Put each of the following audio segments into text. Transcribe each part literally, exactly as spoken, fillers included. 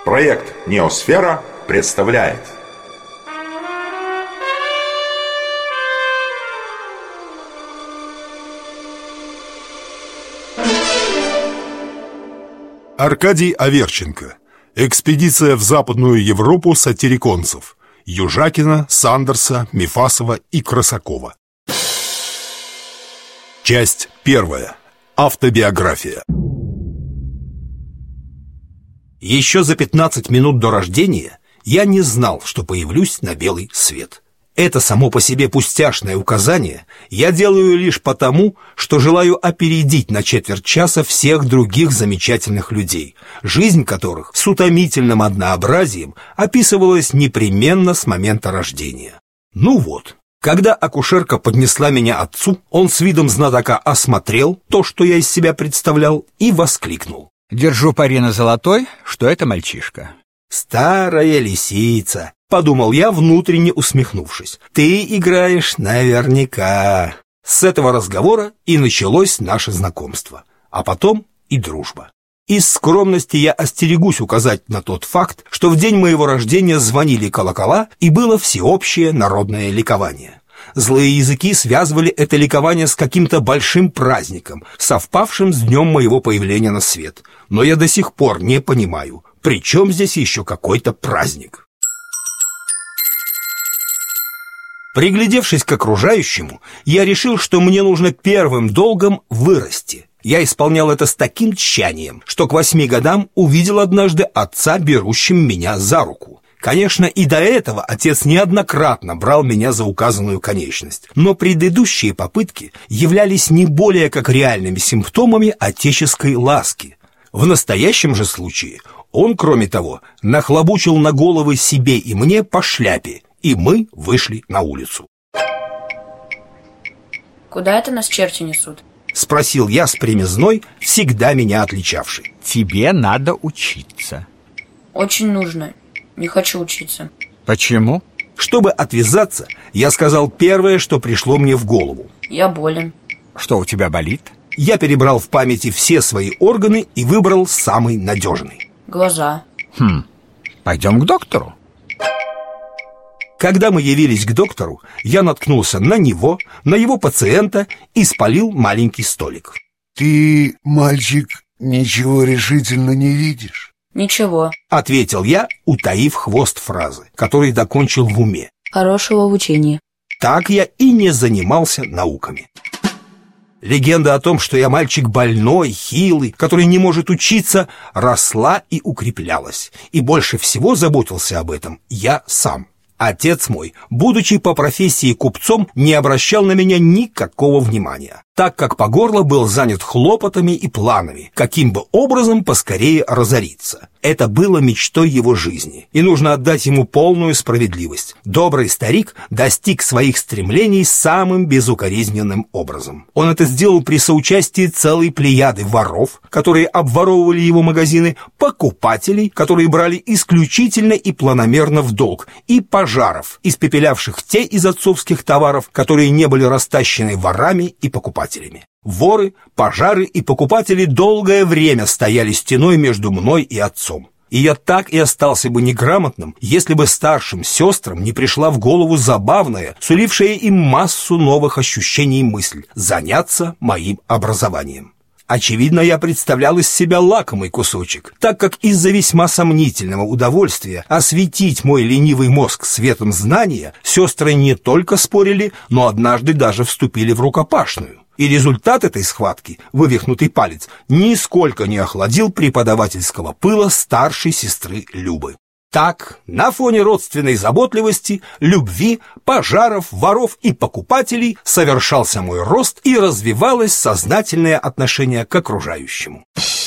Проект «Неосфера» представляет. Аркадий Аверченко. Экспедиция в Западную Европу сатириконцев. Южакина, Сандерса, Мифасова и Красакова. Часть первая. Автобиография. Еще за пятнадцать минут до рождения я не знал, что появлюсь на белый свет. Это само по себе пустяшное указание я делаю лишь потому, что желаю опередить на четверть часа всех других замечательных людей, жизнь которых с утомительным однообразием описывалась непременно с момента рождения. Ну вот, когда акушерка поднесла меня отцу, он с видом знатока осмотрел то, что я из себя представлял, и воскликнул: «Держу пари на золотой, что это мальчишка». «Старая лисица», — подумал я, внутренне усмехнувшись. «Ты играешь наверняка». С этого разговора и началось наше знакомство, а потом и дружба. Из скромности я остерегусь указать на тот факт, что в день моего рождения звонили колокола, и было всеобщее народное ликование. Злые языки связывали это ликование с каким-то большим праздником, совпавшим с днем моего появления на свет. Но я до сих пор не понимаю, при чем здесь еще какой-то праздник? Приглядевшись к окружающему, я решил, что мне нужно первым долгом вырасти. Я исполнял это с таким тщанием, что к восьми годам увидел однажды отца, берущим меня за руку. Конечно, и до этого отец неоднократно брал меня за указанную конечность, но предыдущие попытки являлись не более как реальными симптомами отеческой ласки. В настоящем же случае он, кроме того, нахлобучил на головы себе и мне по шляпе, и мы вышли на улицу. «Куда это нас черти несут?» — спросил я с примизной, всегда меня отличавшей. «Тебе надо учиться». «Очень нужно. Не хочу учиться». «Почему?» Чтобы отвязаться, я сказал первое, что пришло мне в голову. «Я болен». «Что у тебя болит?» Я перебрал в памяти все свои органы и выбрал самый надежный. «Глаза». «Хм, пойдем к доктору». Когда мы явились к доктору, я наткнулся на него, на его пациента и спалил маленький столик. «Ты, мальчик, ничего решительно не видишь?» «Ничего», — ответил я, утаив хвост фразы, который докончил в уме. «Хорошего обучения». Так я и не занимался науками. Легенда о том, что я мальчик больной, хилый, который не может учиться, росла и укреплялась. И больше всего заботился об этом я сам. Отец мой, будучи по профессии купцом, не обращал на меня никакого внимания, так как по горло был занят хлопотами и планами, каким бы образом поскорее разориться. Это было мечтой его жизни, и нужно отдать ему полную справедливость. Добрый старик достиг своих стремлений самым безукоризненным образом. Он это сделал при соучастии целой плеяды воров, которые обворовывали его магазины, покупателей, которые брали исключительно и планомерно в долг, и пожаров, испепелявших те из отцовских товаров, которые не были растащены ворами и покупателями. Воры, пожары и покупатели долгое время стояли стеной между мной и отцом. И я так и остался бы неграмотным, если бы старшим сестрам не пришла в голову забавная, сулившая им массу новых ощущений мысль — заняться моим образованием. Очевидно, я представлял из себя лакомый кусочек, так как из-за весьма сомнительного удовольствия осветить мой ленивый мозг светом знания сестры не только спорили, но однажды даже вступили в рукопашную. И результат этой схватки, вывихнутый палец, нисколько не охладил преподавательского пыла старшей сестры Любы. Так, на фоне родственной заботливости, любви, пожаров, воров и покупателей совершался мой рост и развивалось сознательное отношение к окружающему.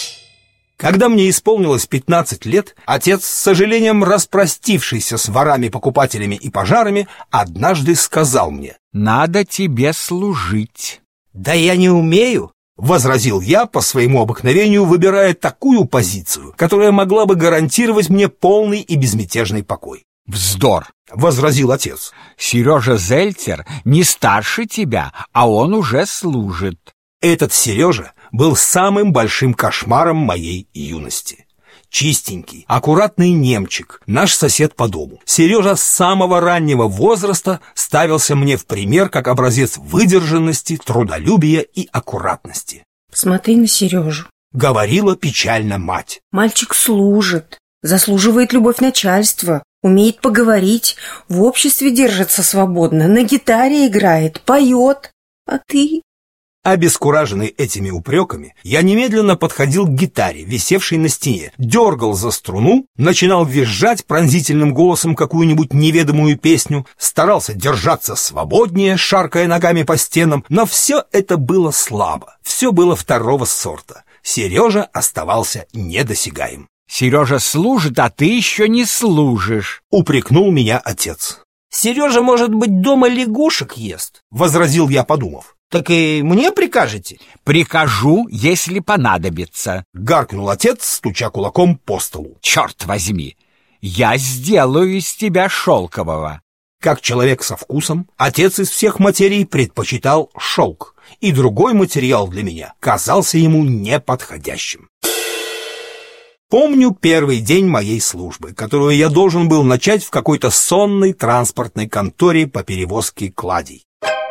Когда мне исполнилось пятнадцать лет, отец, с сожалением распростившийся с ворами, покупателями и пожарами, однажды сказал мне: «Надо тебе служить». «Да я не умею», — возразил я по своему обыкновению, выбирая такую позицию, которая могла бы гарантировать мне полный и безмятежный покой. «Вздор», — возразил отец. «Сережа Зельцер не старше тебя, а он уже служит». Этот Сережа был самым большим кошмаром моей юности. чистенький, аккуратный немчик, наш сосед по дому. Сережа с самого раннего возраста ставился мне в пример как образец выдержанности, трудолюбия и аккуратности. «Посмотри на Сережу», — говорила печально мать. «Мальчик служит, заслуживает любовь начальства, умеет поговорить, в обществе держится свободно, на гитаре играет, поет. А ты...» Обескураженный этими упреками, я немедленно подходил к гитаре, висевшей на стене, дергал за струну, начинал визжать пронзительным голосом какую-нибудь неведомую песню, старался держаться свободнее, шаркая ногами по стенам, но все это было слабо, все было второго сорта. Сережа оставался недосягаем. Сережа служит, а ты еще не служишь, — упрекнул меня отец. «Сережа, может быть, дома лягушек ест?» — возразил я, подумав. «Так и мне прикажете?» «Прикажу, если понадобится», — гаркнул отец, стуча кулаком по столу. «Черт возьми, я сделаю из тебя шелкового». Как человек со вкусом, отец из всех материй предпочитал шелк, и другой материал для меня казался ему неподходящим. Помню первый день моей службы, которую я должен был начать в какой-то сонной транспортной конторе по перевозке кладей.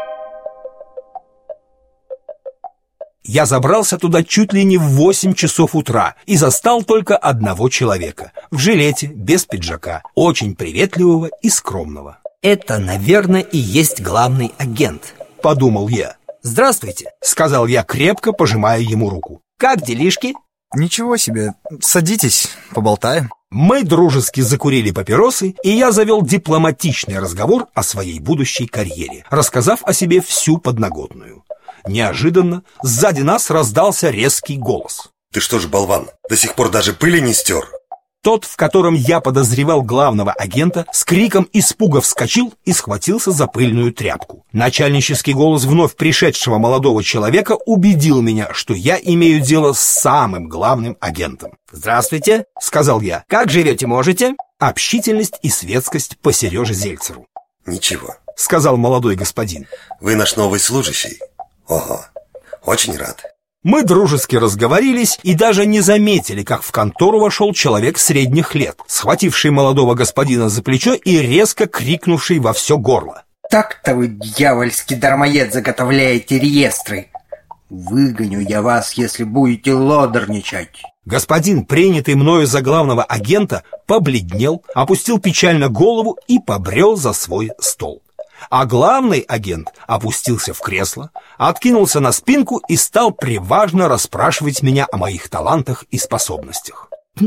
Я забрался туда чуть ли не в восемь часов утра и застал только одного человека, в жилете, без пиджака, очень приветливого и скромного. «Это, наверное, и есть главный агент», — подумал я. «Здравствуйте», — сказал я, крепко пожимая ему руку. «Как делишки?» «Ничего себе. Садитесь, поболтаем». Мы дружески закурили папиросы, и я завел дипломатичный разговор о своей будущей карьере, рассказав о себе всю подноготную. Неожиданно сзади нас раздался резкий голос. «Ты что ж, болван, до сих пор даже пыли не стер?» Тот, в котором я подозревал главного агента, с криком испуга вскочил и схватился за пыльную тряпку. Начальнический голос вновь пришедшего молодого человека убедил меня, что я имею дело с самым главным агентом. «Здравствуйте», — сказал я. «Как живете, можете?» Общительность и светскость по Сереже Зельцеру. «Ничего», — сказал молодой господин. «Вы наш новый служащий? Ого, очень рад». Мы дружески разговорились и даже не заметили, как в контору вошел человек средних лет, схвативший молодого господина за плечо и резко крикнувший во все горло. «Так-то вы, дьявольский дармоед, заготовляете реестры! Выгоню я вас, если будете лодорничать!» Господин, принятый мною за главного агента, побледнел, опустил печально голову и побрел за свой стол. А главный агент опустился в кресло, откинулся на спинку и стал преважно расспрашивать меня о моих талантах и способностях.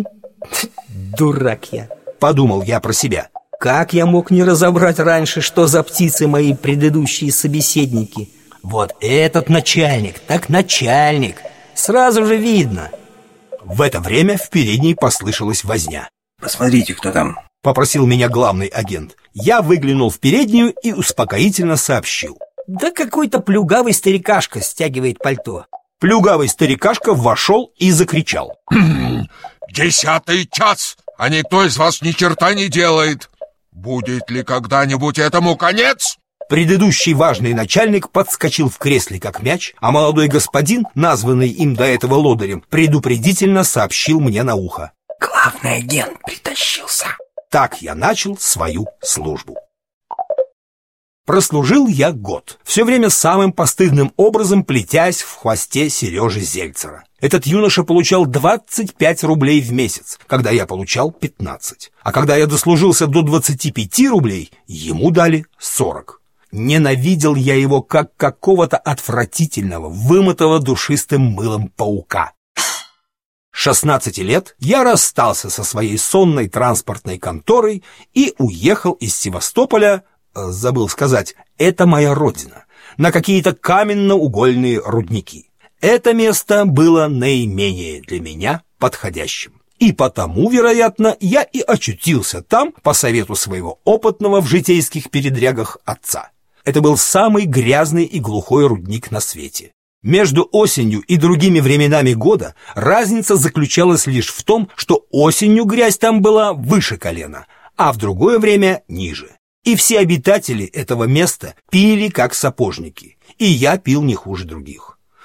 «Дурак я», — подумал я про себя. «Как я мог не разобрать раньше, что за птицы мои предыдущие собеседники? Вот этот начальник, так начальник, сразу же видно». В это время в передней послышалась возня. «Посмотрите, кто там», — попросил меня главный агент. Я выглянул в переднюю и успокоительно сообщил. «Да какой-то плюгавый старикашка стягивает пальто». Плюгавый старикашка вошел и закричал. «Десятый час, а никто из вас ни черта не делает. Будет ли когда-нибудь этому конец?» Предыдущий важный начальник подскочил в кресле как мяч, а молодой господин, названный им до этого лодырем, предупредительно сообщил мне на ухо. «Главный агент притащился». Так я начал свою службу. Прослужил я год, все время самым постыдным образом плетясь в хвосте Сережи Зельцера. Этот юноша получал двадцать пять рублей в месяц, когда я получал пятнадцать. А когда я дослужился до двадцати пяти рублей, ему дали сорок. Ненавидел я его как какого-то отвратительного, вымытого душистым мылом паука. шестнадцати лет я расстался со своей сонной транспортной конторой и уехал из Севастополя, забыл сказать, это моя родина, на какие-то каменно-угольные рудники. Это место было наименее для меня подходящим. И потому, вероятно, я и очутился там по совету своего опытного в житейских передрягах отца. Это был самый грязный и глухой рудник на свете. Между осенью и другими временами года разница заключалась лишь в том, что осенью грязь там была выше колена, а в другое время ниже. И все обитатели этого места пили как сапожники, и я пил не хуже других.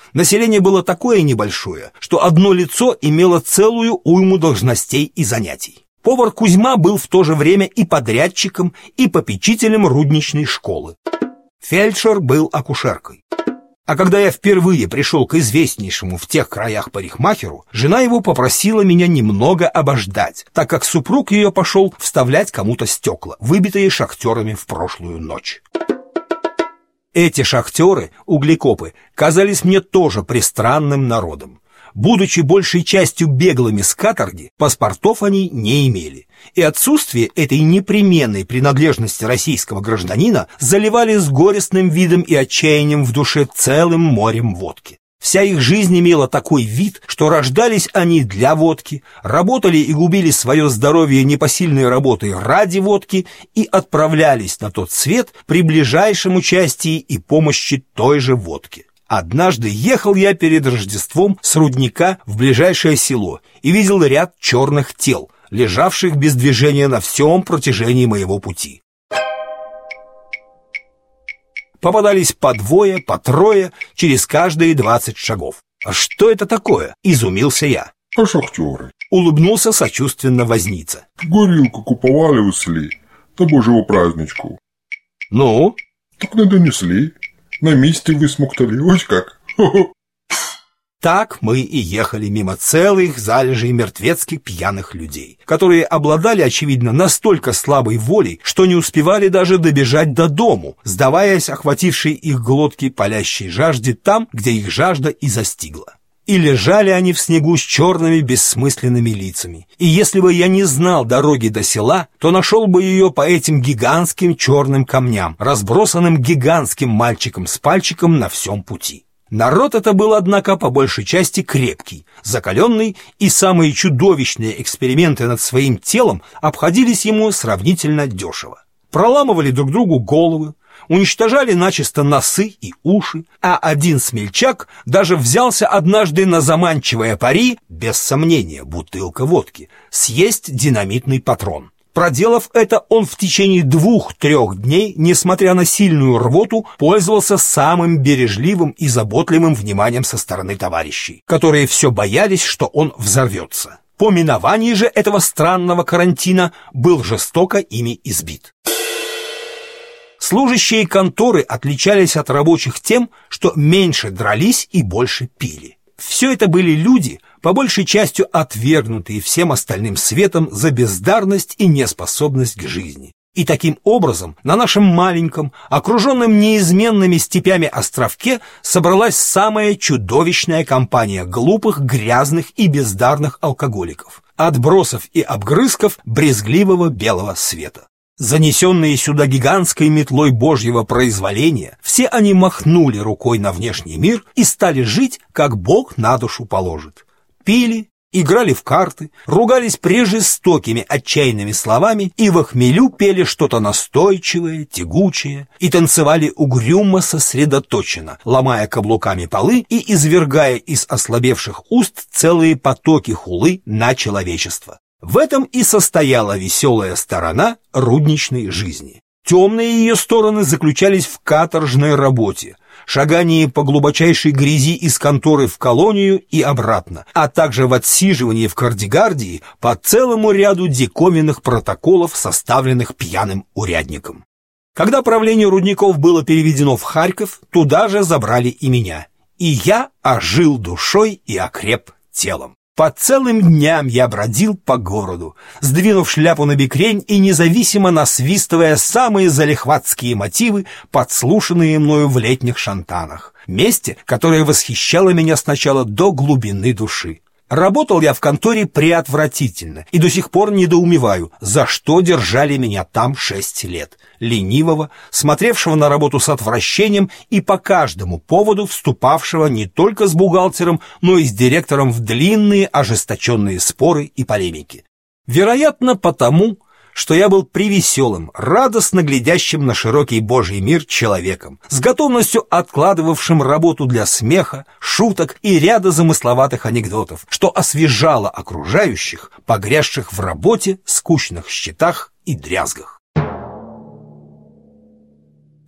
Население было такое небольшое, что одно лицо имело целую уйму должностей и занятий. Повар Кузьма был в то же время и подрядчиком, и попечителем рудничной школы. Фельдшер был акушеркой. А когда я впервые пришел к известнейшему в тех краях парикмахеру, жена его попросила меня немного обождать, так как супруг ее пошел вставлять кому-то стекла, выбитые шахтерами в прошлую ночь. Эти шахтеры, углекопы, казались мне тоже пристранным народом. Будучи большей частью беглыми с каторги, паспортов они не имели, и отсутствие этой непременной принадлежности российского гражданина заливали с горестным видом и отчаянием в душе целым морем водки. Вся их жизнь имела такой вид, что рождались они для водки, работали и губили свое здоровье непосильной работой ради водки и отправлялись на тот свет при ближайшем участии и помощи той же водки. Однажды ехал я перед Рождеством с рудника в ближайшее село и видел ряд черных тел, лежавших без движения на всем протяжении моего пути. Попадались по двое, по трое, через каждые двадцать шагов. «А что это такое?» — изумился я. «А шахтеры?» — улыбнулся сочувственно возница. «Горилку куповали усли, до божьего праздничку». «Ну?» «Так не донесли. На месте высмоктали, ось как». Так мы и ехали мимо целых залежей мертвецких пьяных людей, которые обладали, очевидно, настолько слабой волей, что не успевали даже добежать до дому, сдаваясь охватившей их глотки палящей жажде там, где их жажда и застигла. И лежали они в снегу с черными бессмысленными лицами. И если бы я не знал дороги до села, то нашел бы ее по этим гигантским черным камням, разбросанным гигантским мальчиком с пальчиком на всем пути. Народ это был, однако, по большей части крепкий, закаленный, и самые чудовищные эксперименты над своим телом обходились ему сравнительно дешево. Проламывали друг другу головы, уничтожали начисто носы и уши, а один смельчак даже взялся однажды на заманчивое пари, без сомнения, бутылка водки, съесть динамитный патрон. Проделав это, он в течение двух-трех дней, несмотря на сильную рвоту, пользовался самым бережливым и заботливым вниманием со стороны товарищей, которые все боялись, что он взорвется. По миновании же этого странного карантина был жестоко ими избит. Служащие конторы отличались от рабочих тем, что меньше дрались и больше пили. Все это были люди, по большей частью отвергнутые всем остальным светом за бездарность и неспособность к жизни. И таким образом на нашем маленьком, окруженном неизменными степями островке собралась самая чудовищная компания глупых, грязных и бездарных алкоголиков, отбросов и обгрызков брезгливого белого света. Занесенные сюда гигантской метлой Божьего произволения, все они махнули рукой на внешний мир и стали жить, как Бог на душу положит. Пили, играли в карты, ругались прежестокими отчаянными словами и в хмелю пели что-то настойчивое, тягучее и танцевали угрюмо сосредоточенно, ломая каблуками полы и извергая из ослабевших уст целые потоки хулы на человечество. В этом и состояла веселая сторона рудничной жизни. Темные ее стороны заключались в каторжной работе, шагании по глубочайшей грязи из конторы в колонию и обратно, а также в отсиживании в Кардигардии по целому ряду диковинных протоколов, составленных пьяным урядником. Когда правление рудников было переведено в Харьков, туда же забрали и меня, и я ожил душой и окреп телом. По целым дням я бродил по городу, сдвинув шляпу на бекрень и независимо насвистывая самые залихватские мотивы, подслушанные мною в летних шантанах, месте, которое восхищало меня сначала до глубины души. Работал я в конторе преотвратительно и до сих пор недоумеваю, за что держали меня там шесть лет, ленивого, смотревшего на работу с отвращением и по каждому поводу вступавшего не только с бухгалтером, но и с директором в длинные ожесточенные споры и полемики. Вероятно, потому, что я был превеселым, радостно глядящим на широкий Божий мир человеком, с готовностью откладывавшим работу для смеха, шуток и ряда замысловатых анекдотов, что освежало окружающих, погрязших в работе, скучных счетах и дрязгах.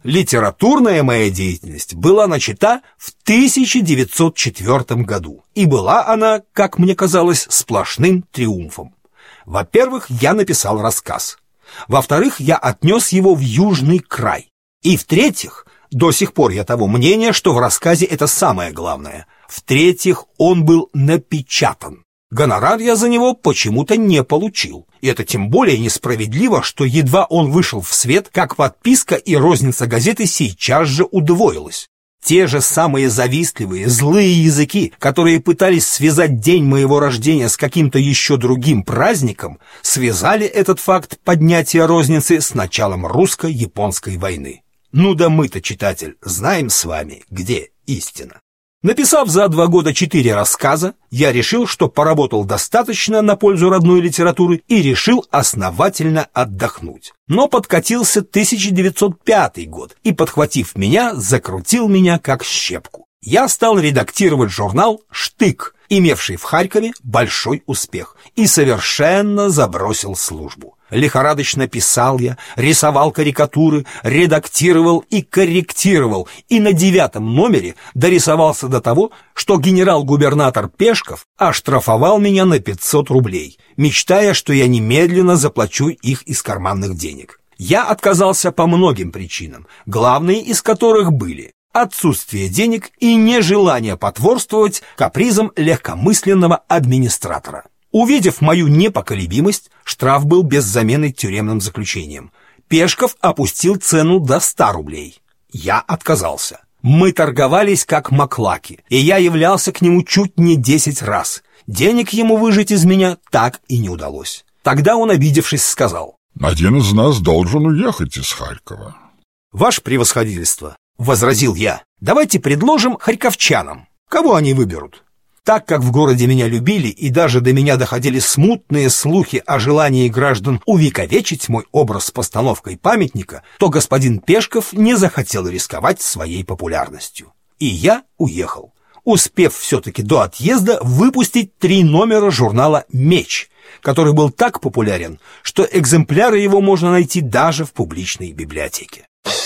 Литературная моя деятельность была начата в тысяча девятьсот четвёртом году, и была она, как мне казалось, сплошным триумфом. Во-первых, я написал рассказ. Во-вторых, я отнес его в Южный край. И в-третьих, до сих пор я того мнения, что в рассказе это самое главное. В-третьих, он был напечатан. Гонорар я за него почему-то не получил. И это тем более несправедливо, что едва он вышел в свет, как подписка и розница газеты сейчас же удвоилась. Те же самые завистливые, злые языки, которые пытались связать день моего рождения с каким-то еще другим праздником, связали этот факт поднятия розницы с началом русско-японской войны. Ну да мы-то, читатель, знаем с вами, где истина. Написав за два года четыре рассказа, я решил, что поработал достаточно на пользу родной литературы и решил основательно отдохнуть. Но подкатился тысяча девятьсот пятый год и, подхватив меня, закрутил меня как щепку. Я стал редактировать журнал «Штык», имевший в Харькове большой успех, и совершенно забросил службу. Лихорадочно писал я, рисовал карикатуры, редактировал и корректировал, и на девятом номере дорисовался до того, что генерал-губернатор Пешков оштрафовал меня на пятьсот рублей, мечтая, что я немедленно заплачу их из карманных денег. Я отказался по многим причинам, главные из которых были отсутствие денег и нежелание потворствовать капризам легкомысленного администратора. Увидев мою непоколебимость, штраф был без замены тюремным заключением. Пешков опустил цену до ста рублей. Я отказался. Мы торговались как маклаки, и я являлся к нему чуть не десять раз. Денег ему выжать из меня так и не удалось. Тогда он, обидевшись, сказал: «Один из нас должен уехать из Харькова». «Ваше превосходительство», — возразил я, — «давайте предложим харьковчанам. Кого они выберут?» Так как в городе меня любили и даже до меня доходили смутные слухи о желании граждан увековечить мой образ с постановкой памятника, то господин Пешков не захотел рисковать своей популярностью. И я уехал, успев все-таки до отъезда выпустить три номера журнала «Меч», который был так популярен, что экземпляры его можно найти даже в публичной библиотеке.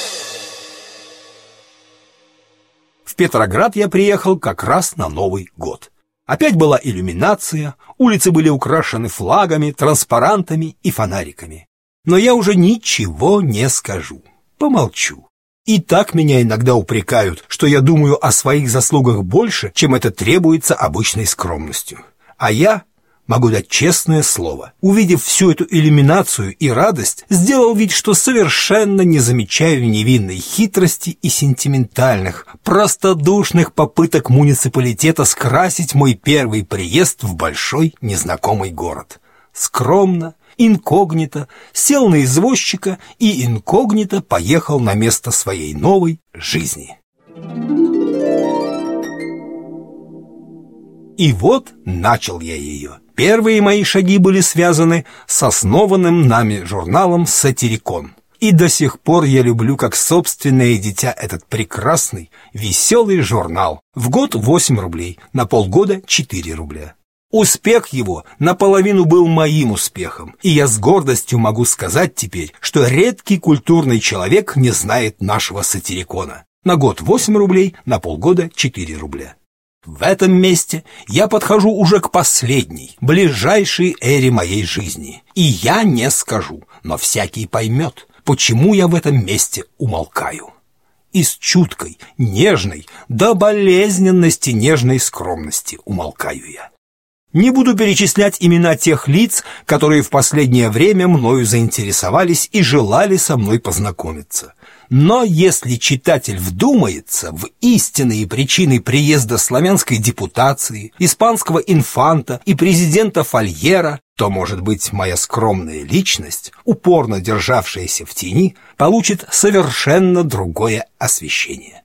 В Петроград я приехал как раз на Новый год. Опять была иллюминация, улицы были украшены флагами, транспарантами и фонариками. Но я уже ничего не скажу, помолчу. И так меня иногда упрекают, что я думаю о своих заслугах больше, чем это требуется обычной скромностью. А я... могу дать честное слово, увидев всю эту иллюминацию и радость, сделал вид, что совершенно не замечаю невинной хитрости и сентиментальных, простодушных попыток муниципалитета скрасить мой первый приезд в большой незнакомый город. Скромно, инкогнито сел на извозчика и инкогнито поехал на место своей новой жизни. И вот начал я ее. Первые мои шаги были связаны с основанным нами журналом «Сатирикон». И до сих пор я люблю как собственное дитя этот прекрасный, веселый журнал. В год восемь рублей, на полгода четыре рубля. Успех его наполовину был моим успехом, и я с гордостью могу сказать теперь, что редкий культурный человек не знает нашего «Сатирикона». На год восемь рублей, на полгода четыре рубля. В этом месте я подхожу уже к последней, ближайшей эре моей жизни. И я не скажу, но всякий поймет, почему я в этом месте умолкаю. И с чуткой, нежной, до болезненности нежной скромности умолкаю я. Не буду перечислять имена тех лиц, которые в последнее время мною заинтересовались и желали со мной познакомиться. Но если читатель вдумается в истинные причины приезда славянской депутации, испанского инфанта и президента Фольера, то, может быть, моя скромная личность, упорно державшаяся в тени, получит совершенно другое освещение.